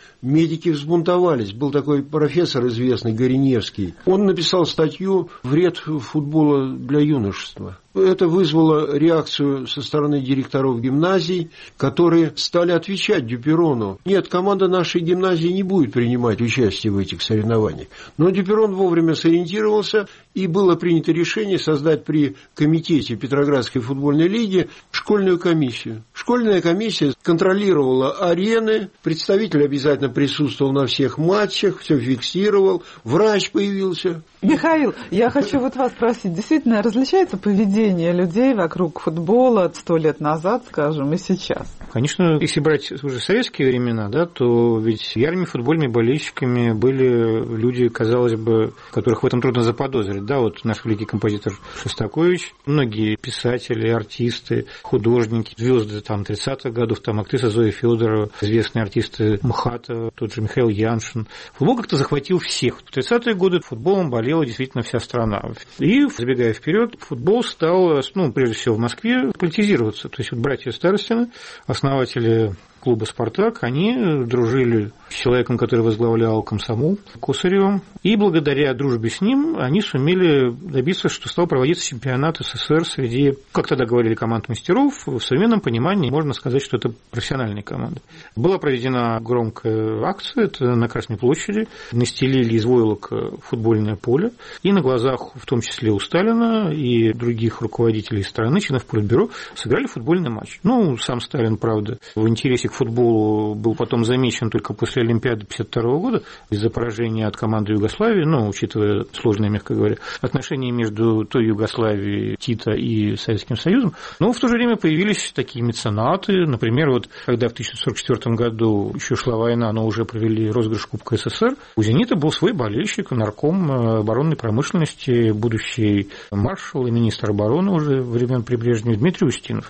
медики взбунтовались. Был такой профессор известный, Гореневский. Он написал статью «Вред футбола для юношества». Это вызвало реакцию со стороны директоров гимназий, которые стали отвечать Дюперону. Нет, команда нашей гимназии не будет принимать участие в этих соревнованиях. Но Дюперон вовремя сориентировался, и было принято решение создать при комитете Петроградской футбольной лиги школьную комиссию. Школьная комиссия контролировала арены, представитель обязательно присутствовал на всех матчах, все фиксировал, врач появился. Михаил, я хочу вот вас спросить, действительно различается поведение людей вокруг футбола сто лет назад, скажем, и сейчас? Конечно, если брать уже советские времена, да, то ведь ярыми футбольными болельщиками были люди, казалось бы, которых в этом трудно заподозрить. Да, вот наш великий композитор Шостакович, многие писатели, артисты, художники, звезды там тридцатых годов, там актриса Зоя Федорова, известные артисты МХАТа, тот же Михаил Яншин. Футбол как-то захватил всех. В тридцатые годы футболом болела действительно вся страна. И, забегая вперед, футбол стал, ну, прежде всего в Москве, политизироваться. То есть вот братья Старостины, основатели клуба «Спартак», они дружили с человеком, который возглавлял комсомол, Косаревым, и благодаря дружбе с ним они сумели добиться, что стал проводиться чемпионат СССР среди, как тогда говорили, команд мастеров. В современном понимании можно сказать, что это профессиональные команды. Была проведена громкая акция, это на Красной площади, настелили из войлока футбольное поле, и на глазах, в том числе у Сталина и других руководителей страны, членов Политбюро, сыграли футбольный матч. Ну, сам Сталин, правда, в интересе к футболу был потом замечен только после Олимпиады тысяча девятьсот пятьдесят второго года из-за поражения от команды Югославии, ну, учитывая сложные, мягко говоря, отношения между той Югославией, Тита и Советским Союзом. Но в то же время появились такие меценаты. Например, вот когда в тысяча девятьсот сорок четвёртом году еще шла война, но уже провели розыгрыш Кубка СССР, у «Зенита» был свой болельщик, нарком оборонной промышленности, будущий маршал и министр обороны уже времен при Брежневе Дмитрий Устинов,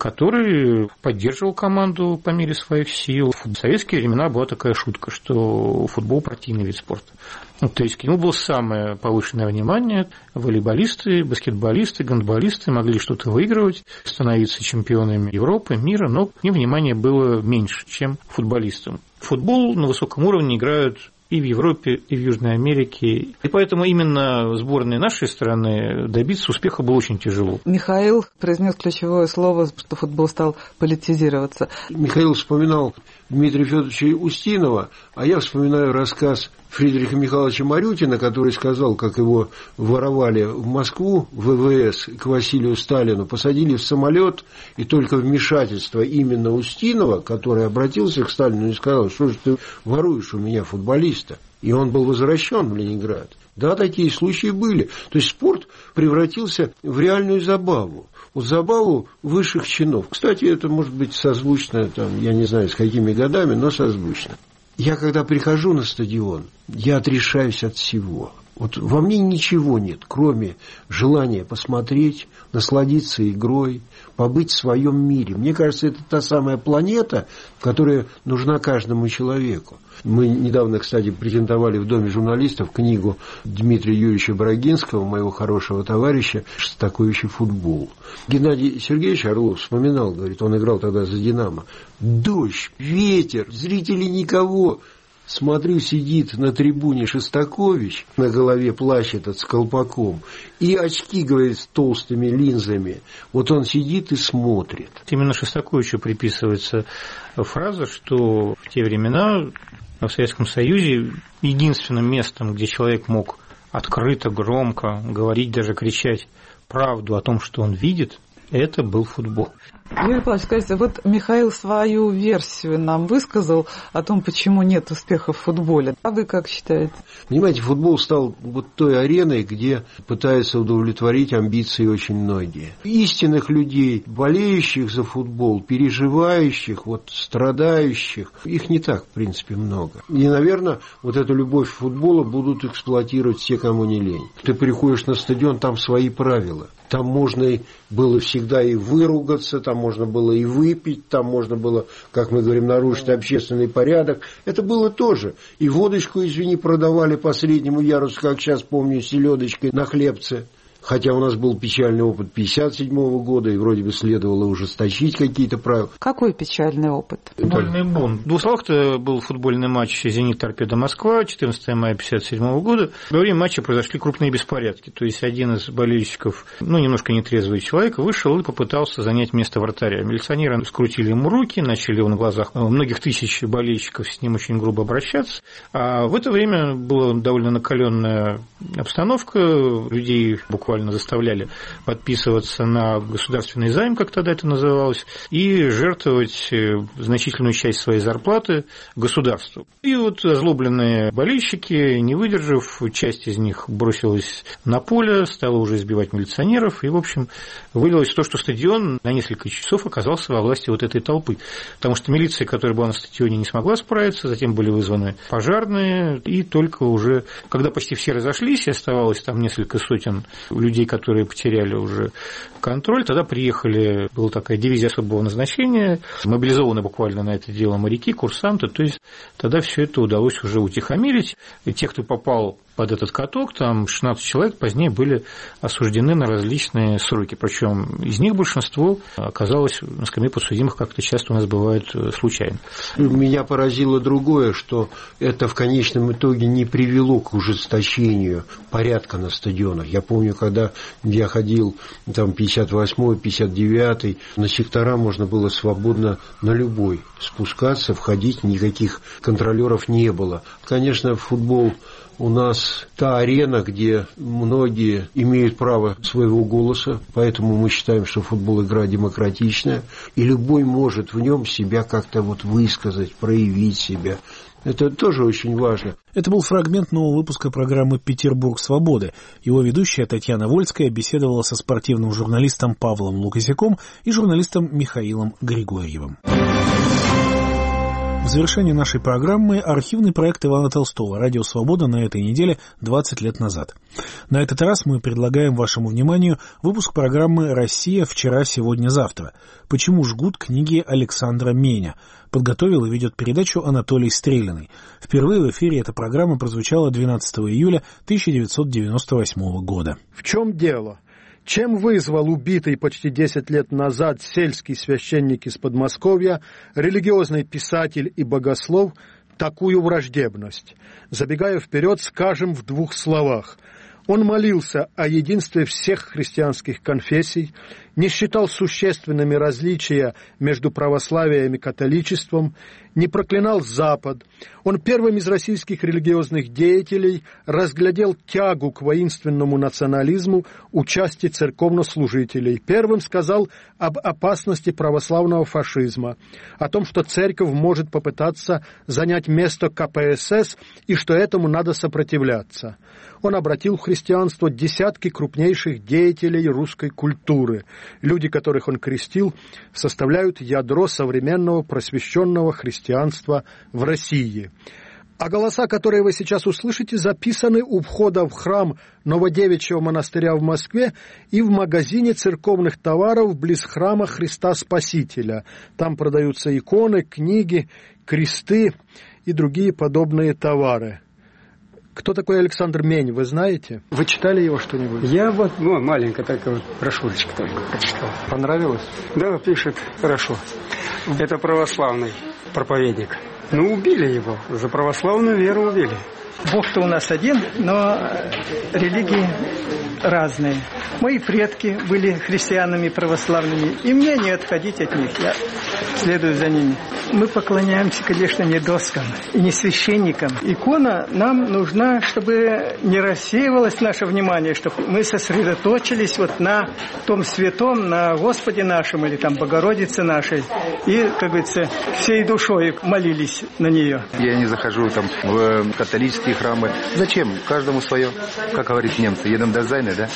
который поддерживал команду по мере своих сил. В советские времена была такая шутка, что футбол противный вид спорта. То есть к нему было самое повышенное внимание. Волейболисты, баскетболисты, гандболисты могли что-то выигрывать, становиться чемпионами Европы, мира, но к ним внимание было меньше, чем футболистам. Футбол на высоком уровне играют и в Европе, и в Южной Америке. И поэтому именно сборной нашей страны добиться успеха было очень тяжело. Михаил произнес ключевое слово, что футбол стал политизироваться. Михаил вспоминал Дмитрия Федоровича Устинова, а я вспоминаю рассказ Фридриха Михайловича Марютина, который сказал, как его воровали в Москву, в ВВС, к Василию Сталину, посадили в самолет, и только вмешательство именно Устинова, который обратился к Сталину и сказал, что же ты воруешь у меня футболиста, и он был возвращен в Ленинград. Да, такие случаи были. То есть спорт превратился в реальную забаву. Вот забаву высших чинов. Кстати, это может быть созвучно, там, я не знаю, с какими годами, но созвучно. Я, когда прихожу на стадион, я отрешаюсь от всего. Вот во мне ничего нет, кроме желания посмотреть, насладиться игрой, побыть в своем мире. Мне кажется, это та самая планета, которая нужна каждому человеку. Мы недавно, кстати, презентовали в Доме журналистов книгу Дмитрия Юрьевича Брагинского, моего хорошего товарища, «Шостакович футбол». Геннадий Сергеевич Орлов вспоминал, говорит, он играл тогда за «Динамо». Дождь, ветер, зрителей никого. Смотрю, сидит на трибуне Шостакович, на голове плащ этот с колпаком, и очки, говорит, с толстыми линзами. Вот он сидит и смотрит. Именно Шостаковичу приписывается фраза, что в те времена в Советском Союзе единственным местом, где человек мог открыто, громко говорить, даже кричать правду о том, что он видит, это был футбол. Юрий Павлович, скажите, вот Михаил свою версию нам высказал о том, почему нет успеха в футболе. А вы как считаете? Понимаете, футбол стал вот той ареной, где пытаются удовлетворить амбиции очень многие. Истинных людей, болеющих за футбол, переживающих, вот, страдающих, их не так, в принципе, много. И, наверное, вот эту любовь к футболу будут эксплуатировать все, кому не лень. Ты приходишь на стадион, там свои правила. Там можно было всегда и выругаться, там можно было и выпить, там можно было, как мы говорим, нарушить общественный порядок. Это было тоже. И водочку, извини, продавали по среднему ярусу, как сейчас помню, селедочкой на хлебце. Хотя у нас был печальный опыт пятьдесят седьмого года, и вроде бы следовало ужесточить какие-то правила. Какой печальный опыт? Футбольный бунт. В двух словах-то был футбольный матч «Зенит-Торпедо Москва» четырнадцатого мая пятьдесят седьмого года. Во время матча произошли крупные беспорядки. То есть один из болельщиков, ну, немножко нетрезвый человек, вышел и попытался занять место вратаря. Милиционеры скрутили ему руки, начали на глазах многих тысяч болельщиков с ним очень грубо обращаться. А в это время была довольно накаленная обстановка. Людей буквально заставляли подписываться на государственный займ, как тогда это называлось, и жертвовать значительную часть своей зарплаты государству. И вот озлобленные болельщики, не выдержав, часть из них бросилась на поле, стала уже избивать милиционеров, и, в общем, вылилось в то, что стадион на несколько часов оказался во власти вот этой толпы. Потому что милиция, которая была на стадионе, не смогла справиться, затем были вызваны пожарные, и только уже, когда почти все разошлись, и оставалось там несколько сотен людей, которые потеряли уже контроль, тогда приехали, была такая дивизия особого назначения, мобилизованы буквально на это дело моряки, курсанты, то есть тогда все это удалось уже утихомирить, и те, кто попал под этот каток, там шестнадцать человек позднее были осуждены на различные сроки, причем из них большинство оказалось на скамье подсудимых, как это часто у нас бывает случайно. Меня поразило другое, что это в конечном итоге не привело к ужесточению порядка на стадионах. Я помню, когда я ходил там пятьдесят восьмой, пятьдесят девятый, на сектора можно было свободно на любой спускаться, входить, никаких контролеров не было. Конечно, футбол у нас та арена, где многие имеют право своего голоса, поэтому мы считаем, что футбол игра демократичная, и любой может в нем себя как-то вот высказать, проявить себя. Это тоже очень важно. Это был фрагмент нового выпуска программы «Петербург свободы». Его ведущая Татьяна Вольская беседовала со спортивным журналистом Павлом Лукасяком и журналистом Михаилом Григорьевым. В завершении нашей программы архивный проект Ивана Толстого «Радио Свобода» на этой неделе двадцать лет назад. На этот раз мы предлагаем вашему вниманию выпуск программы «Россия. Вчера, сегодня, завтра». Почему жгут книги Александра Меня? Подготовил и ведет передачу Анатолий Стрелиный. Впервые в эфире эта программа прозвучала двенадцатого июля тысяча девятьсот девяносто восьмого года. В чем дело? Чем вызвал убитый почти десять лет назад сельский священник из Подмосковья, религиозный писатель и богослов, такую враждебность? Забегая вперед, скажем в двух словах. Он молился о единстве всех христианских конфессий, не считал существенными различия между православием и католичеством, не проклинал Запад. Он первым из российских религиозных деятелей разглядел тягу к воинственному национализму у части церковнослужителей. Первым сказал об опасности православного фашизма, о том, что церковь может попытаться занять место ка пэ эс эс и что этому надо сопротивляться. Он обратил в христианство десятки крупнейших деятелей русской культуры. Люди, которых он крестил, составляют ядро современного просвещенного христианства в России. А голоса, которые вы сейчас услышите, записаны у входа в храм Новодевичьего монастыря в Москве и в магазине церковных товаров близ храма Христа Спасителя. Там продаются иконы, книги, кресты и другие подобные товары. Кто такой Александр Мень, вы знаете? Вы читали его что-нибудь? Я вот, ну, маленько такая вот брошюрочка только прочитал. Понравилось? Да, пишет хорошо. Это православный проповедник. Ну, убили его, за православную веру убили. Бог-то у нас один, но религии разные. Мои предки были христианами православными, и мне не отходить от них, я следую за ними. Мы поклоняемся, конечно, не доскам и не священникам. Икона нам нужна, чтобы не рассеивалось наше внимание, чтобы мы сосредоточились вот на том святом, на Господе нашем или там Богородице нашей, и, как говорится, всей душой молились на нее. Я не захожу там в католические храмы. Зачем? Каждому свое. Как говорят немцы, едем до Зайны, да?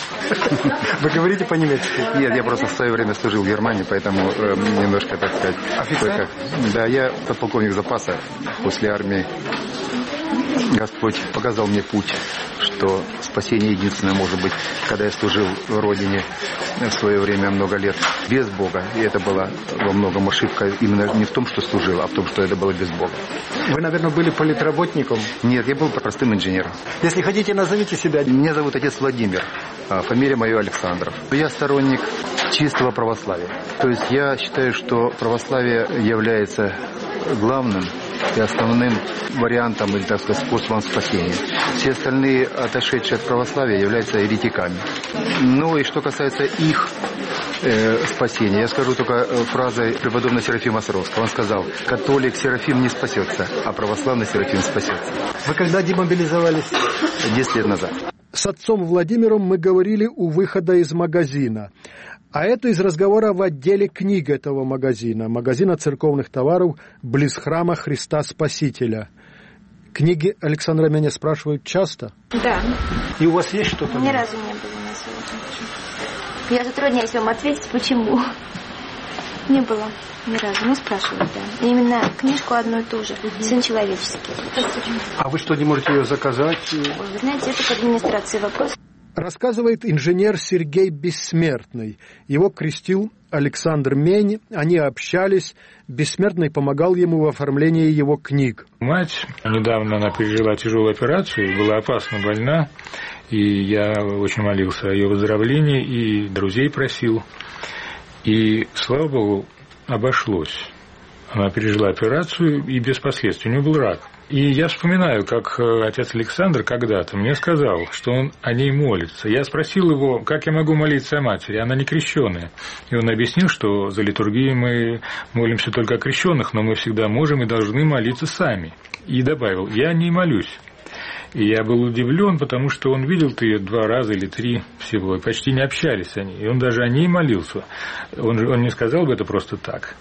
Вы говорите по-немецки? Нет, я просто в свое время служил в Германии, поэтому э, немножко, так сказать... Офицер? Да, я подполковник запаса после армии. Господь показал мне путь, что спасение единственное может быть, когда я служил в Родине в свое время много лет без Бога. И это была во многом ошибка именно не в том, что служил, а в том, что это было без Бога. Вы, наверное, были политработником? Нет, я был простым инженером. Если хотите, назовите себя. Меня зовут отец Владимир, а фамилия моя Александров. Я сторонник чистого православия. То есть я считаю, что православие является главным и основным вариантом, или, так сказать, способом спасения. Все остальные, отошедшие от православия, являются еретиками. Ну и что касается их э, спасения, я скажу только фразой преподобного Серафима Саровского. Он сказал: католик Серафим не спасется, а православный Серафим спасется. Вы когда демобилизовались? Десять лет назад. С отцом Владимиром мы говорили у выхода из магазина. А это из разговора в отделе книг этого магазина, магазина церковных товаров близ храма Христа Спасителя. Книги Александра меня спрашивают часто? Да. И у вас есть что-то? Ни разу не было на сегодня. Я затрудняюсь вам ответить, почему. Не было ни разу. Ну, спрашивают, да. И именно книжку одну и ту же. «Сын человеческий». А вы что, не можете ее заказать? Ой, вы знаете, это к администрации вопрос. Рассказывает инженер Сергей Бессмертный. Его крестил Александр Мень. Они общались. Бессмертный помогал ему в оформлении его книг. Мать, недавно она пережила тяжелую операцию, была опасно больна. И я очень молился о ее выздоровлении и друзей просил. И, слава Богу, обошлось. Она пережила операцию и без последствий. У нее был рак. И я вспоминаю, как отец Александр когда-то мне сказал, что он о ней молится. Я спросил его, как я могу молиться о матери, она не крещеная. И он объяснил, что за литургией мы молимся только о крещенных, но мы всегда можем и должны молиться сами. И добавил: я о ней молюсь. И я был удивлен, потому что он видел-то ее два раза или три всего, и почти не общались они. И он даже о ней молился. Он, он не сказал бы это просто так.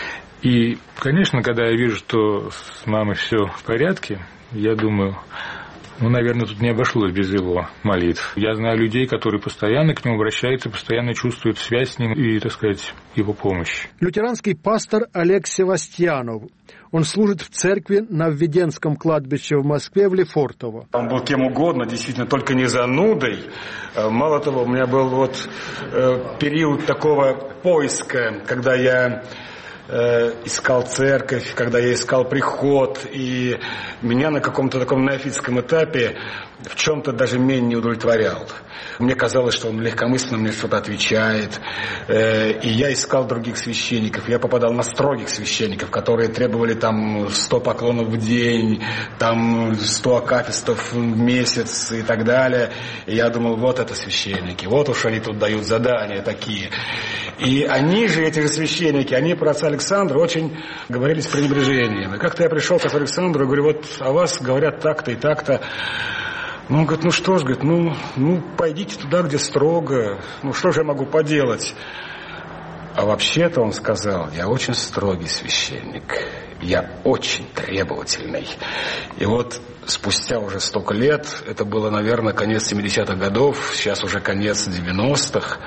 И, конечно, когда я вижу, что с мамой все в порядке, я думаю, ну, наверное, тут не обошлось без его молитв. Я знаю людей, которые постоянно к нему обращаются, постоянно чувствуют связь с ним и, так сказать, его помощь. Лютеранский пастор Олег Севастьянов. Он служит в церкви на Введенском кладбище в Москве, в Лефортово. Он был кем угодно, действительно, только не занудой. Мало того, у меня был вот э, период такого поиска, когда я искал церковь, когда я искал приход, и меня на каком-то таком неофитском этапе в чем-то даже Мень не удовлетворял. Мне казалось, что он легкомысленно мне что-то отвечает, и я искал других священников. Я попадал на строгих священников, которые требовали там сто поклонов в день, там сто акафистов в месяц и так далее. И я думал, вот это священники, вот уж они тут дают задания такие. И они же, эти же священники, они про отца Александра очень говорили с пренебрежением. И как-то я пришел к отцу Александру и говорю, вот о вас говорят так-то и так-то. Ну, он говорит, ну что ж, говорит, ну, ну пойдите туда, где строго, ну что же я могу поделать? А вообще-то он сказал, я очень строгий священник, я очень требовательный. И вот спустя уже столько лет, это было, наверное, конец семидесятых годов, сейчас уже конец девяностых,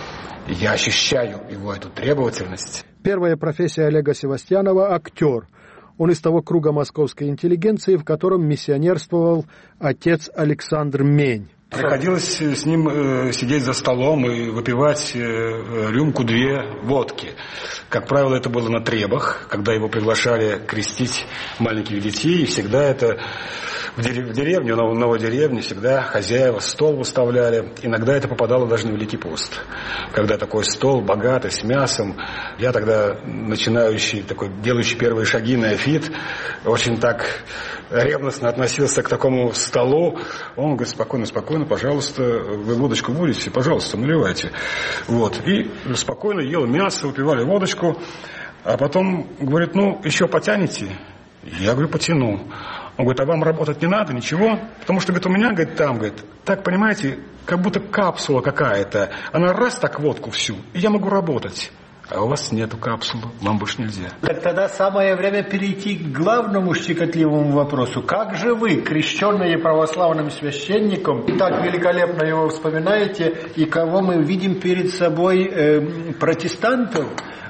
я ощущаю его эту требовательность. Первая профессия Олега Севастьянова – актер. Он из того круга московской интеллигенции, в котором миссионерствовал отец Александр Мень. Приходилось с ним э, сидеть за столом и выпивать э, рюмку-две водки. Как правило, это было на требах, когда его приглашали крестить маленьких детей. И всегда это в, дерев- в деревне, в новой деревне, всегда хозяева стол выставляли. Иногда это попадало даже на Великий пост. Когда такой стол богатый, с мясом. Я тогда, начинающий, такой, делающий первые шаги неофит, очень так ревностно относился к такому столу. Он говорит, спокойно, спокойно, пожалуйста, вы водочку будете? Пожалуйста, наливайте. Вот. И спокойно ел мясо, выпивали водочку. А потом говорит, ну, еще потянете? Я говорю, потяну. Он говорит, а вам работать не надо, ничего? Потому что, говорит, у меня, говорит, там, говорит, так, понимаете, как будто капсула какая-то. Она раз так водку всю, и я могу работать. А у вас нету капсулы, вам больше нельзя. Так тогда самое время перейти к главному щекотливому вопросу. Как же вы, крещенные православным священником, и так великолепно его вспоминаете, и кого мы видим перед собой, э, протестантов,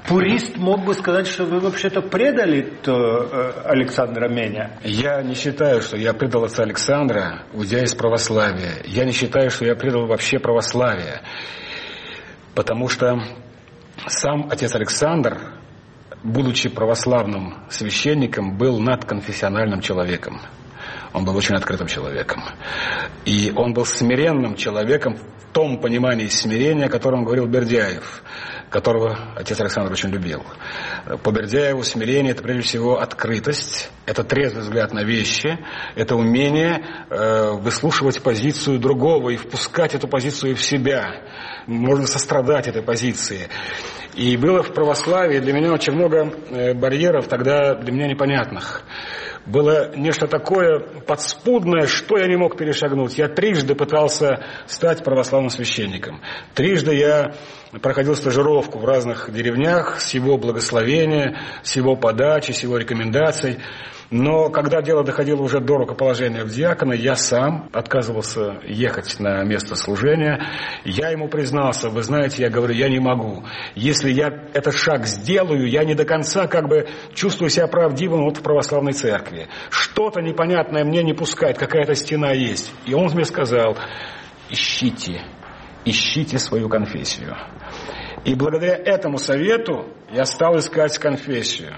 Пурист мог бы сказать, что вы вообще-то предали Александра Меня. Я не считаю, что я предал отца Александра, уйдя из православия. Я не считаю, что я предал вообще православие. Потому что сам отец Александр, будучи православным священником, был надконфессиональным человеком. Он был очень открытым человеком. И он был смиренным человеком в том понимании смирения, о котором говорил Бердяев, которого отец Александр очень любил. По Бердяеву смирение – это прежде всего открытость, это трезвый взгляд на вещи, это умение э, выслушивать позицию другого и впускать эту позицию в себя. Можно сострадать этой позиции. И было в православии для меня очень много э, барьеров, тогда для меня непонятных. Было нечто такое подспудное, что я не мог перешагнуть. Я трижды пытался стать православным священником. Трижды я проходил стажировку в разных деревнях с его благословения, с его подачи, с его рекомендаций. Но когда дело доходило уже до рукоположения в диакона, я сам отказывался ехать на место служения. Я ему признался: вы знаете, я говорю, я не могу. Если я этот шаг сделаю, я не до конца как бы чувствую себя правдивым вот в православной церкви. Что-то непонятное мне не пускает, какая-то стена есть. И он мне сказал: ищите, ищите свою конфессию. И благодаря этому совету я стал искать конфессию.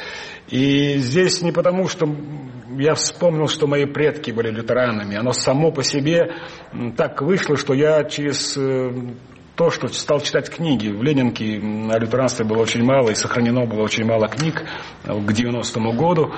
И здесь не потому, что я вспомнил, что мои предки были лютеранами. Оно само по себе так вышло, что я через то, что стал читать книги. В Ленинке о лютеранстве было очень мало, и сохранено было очень мало книг к девяностому году.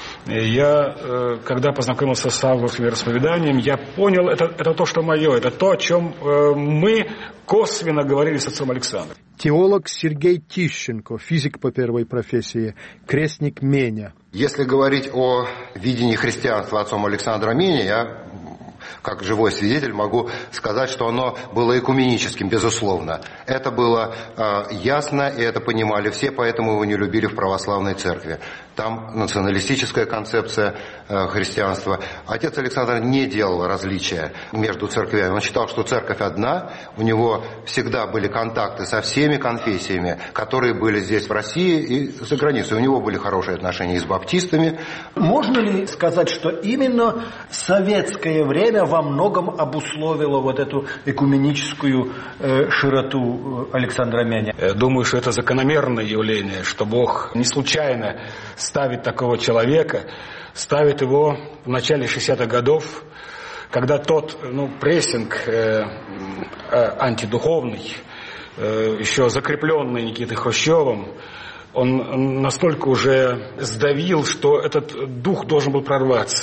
Я, когда познакомился с августовским вероисповеданием, я понял, это, это то, что мое, это то, о чем мы косвенно говорили с отцом Александром. Теолог Сергей Тищенко, физик по первой профессии, крестник Меня. Если говорить о видении христианства отцом Александра Меня, я, как живой свидетель, могу сказать, что оно было экуменическим, безусловно. Это было э, ясно, и это понимали все, поэтому его не любили в православной церкви. Там националистическая концепция э, христианства. Отец Александр не делал различия между церквями. Он считал, что церковь одна, у него всегда были контакты со всеми конфессиями, которые были здесь в России и за границей. У него были хорошие отношения и с баптистами. Можно ли сказать, что именно советское время во многом обусловило вот эту экуменическую э, широту Александра Меня? Думаю, что это закономерное явление, что Бог не случайно ставит такого человека, ставит его в начале шестидесятых годов, когда тот ну, прессинг э, э, антидуховный, э, еще закрепленный Никитой Хрущевым, он настолько уже сдавил, что этот дух должен был прорваться.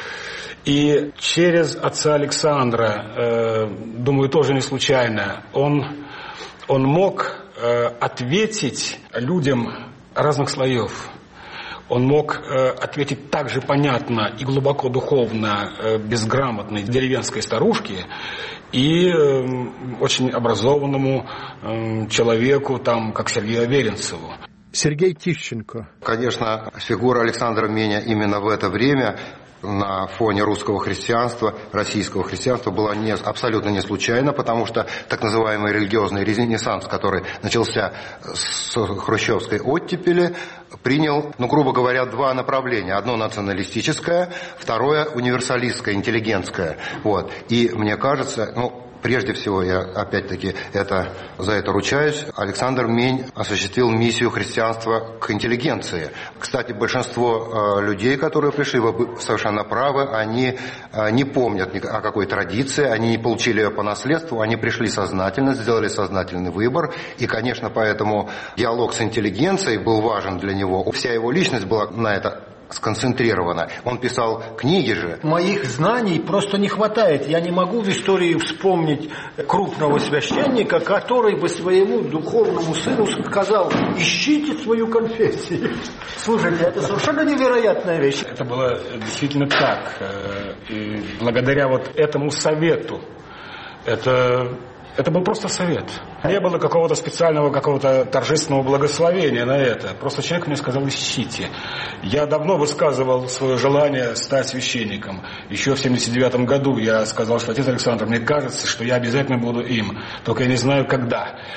И через отца Александра, э, думаю, тоже не случайно, он, он мог э, ответить людям разных слоев. Он мог э, ответить так же понятно и глубоко духовно э, безграмотной деревенской старушке и э, очень образованному э, человеку, там, как Сергею Аверинцеву. Сергей Тищенко. Конечно, фигура Александра Меня именно в это время на фоне русского христианства, российского христианства была не, абсолютно не случайна, потому что так называемый религиозный ренессанс, который начался с хрущевской оттепели, принял, ну, грубо говоря, два направления. Одно националистическое, второе универсалистское, интеллигентское. Вот. И мне кажется, ну, прежде всего, я опять-таки это, за это ручаюсь, Александр Мень осуществил миссию христианства к интеллигенции. Кстати, большинство э, людей, которые пришли, вы совершенно правы, они э, не помнят о какой традиции, они не получили ее по наследству, они пришли сознательно, сделали сознательный выбор. И, конечно, поэтому диалог с интеллигенцией был важен для него. Вся его личность была на это сконцентрировано. Он писал книги же. Моих знаний просто не хватает. Я не могу в истории вспомнить крупного священника, который бы своему духовному сыну сказал: ищите свою конфессию. Слушайте, это совершенно невероятная вещь. Это было действительно так. И благодаря вот этому совету, это... Это был просто совет. Не было какого-то специального, какого-то торжественного благословения на это. Просто человек мне сказал: ищите. Я давно высказывал свое желание стать священником. Еще в семьдесят девятом году я сказал, что отец Александр, мне кажется, что я обязательно буду им. Только я не знаю, когда.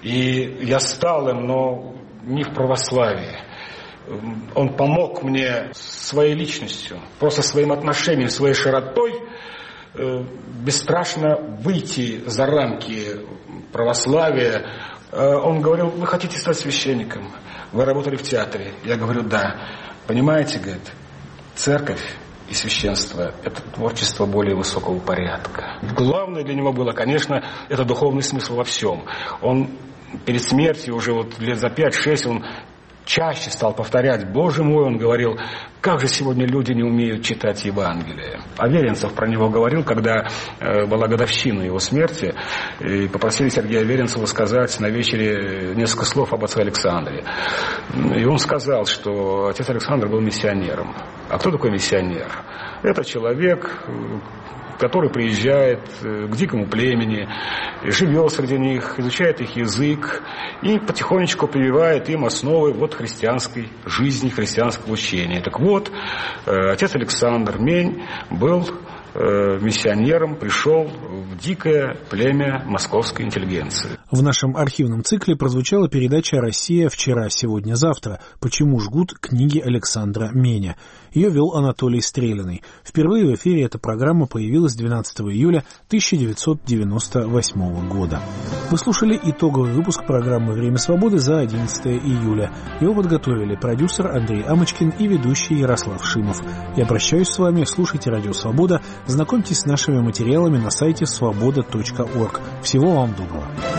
И я стал им, но не в православии. Он помог мне своей личностью, просто своим отношением, своей широтой бесстрашно выйти за рамки православия. Он говорил: вы хотите стать священником? Вы работали в театре? Я говорю: да. Понимаете, говорит, церковь и священство – это творчество более высокого порядка. Главное для него было, конечно, это духовный смысл во всем. Он перед смертью, уже вот лет за пять-шесть, он чаще стал повторять: Боже мой, он говорил, как же сегодня люди не умеют читать Евангелие. А Веренцев про него говорил, когда э, была годовщина его смерти, и попросили Сергея Веренцева сказать на вечере несколько слов об отце Александре. И он сказал, что отец Александр был миссионером. А кто такой миссионер? Это человек, который приезжает к дикому племени, живет среди них, изучает их язык и потихонечку прививает им основы вот христианской жизни, христианского учения. Так вот, отец Александр Мень был миссионером, пришел в дикое племя московской интеллигенции. В нашем архивном цикле прозвучала передача «Россия. Вчера, сегодня, завтра. Почему жгут книги Александра Меня». Ее вел Анатолий Стрелиный. Впервые в эфире эта программа появилась двенадцатого июля тысяча девятьсот девяносто восьмого года. Вы слушали итоговый выпуск программы «Время свободы» за одиннадцатое июля. Его подготовили продюсер Андрей Амочкин и ведущий Ярослав Шимов. Я прощаюсь с вами. Слушайте «Радио Свобода». Знакомьтесь с нашими материалами на сайте свобода точка орг. Всего вам доброго.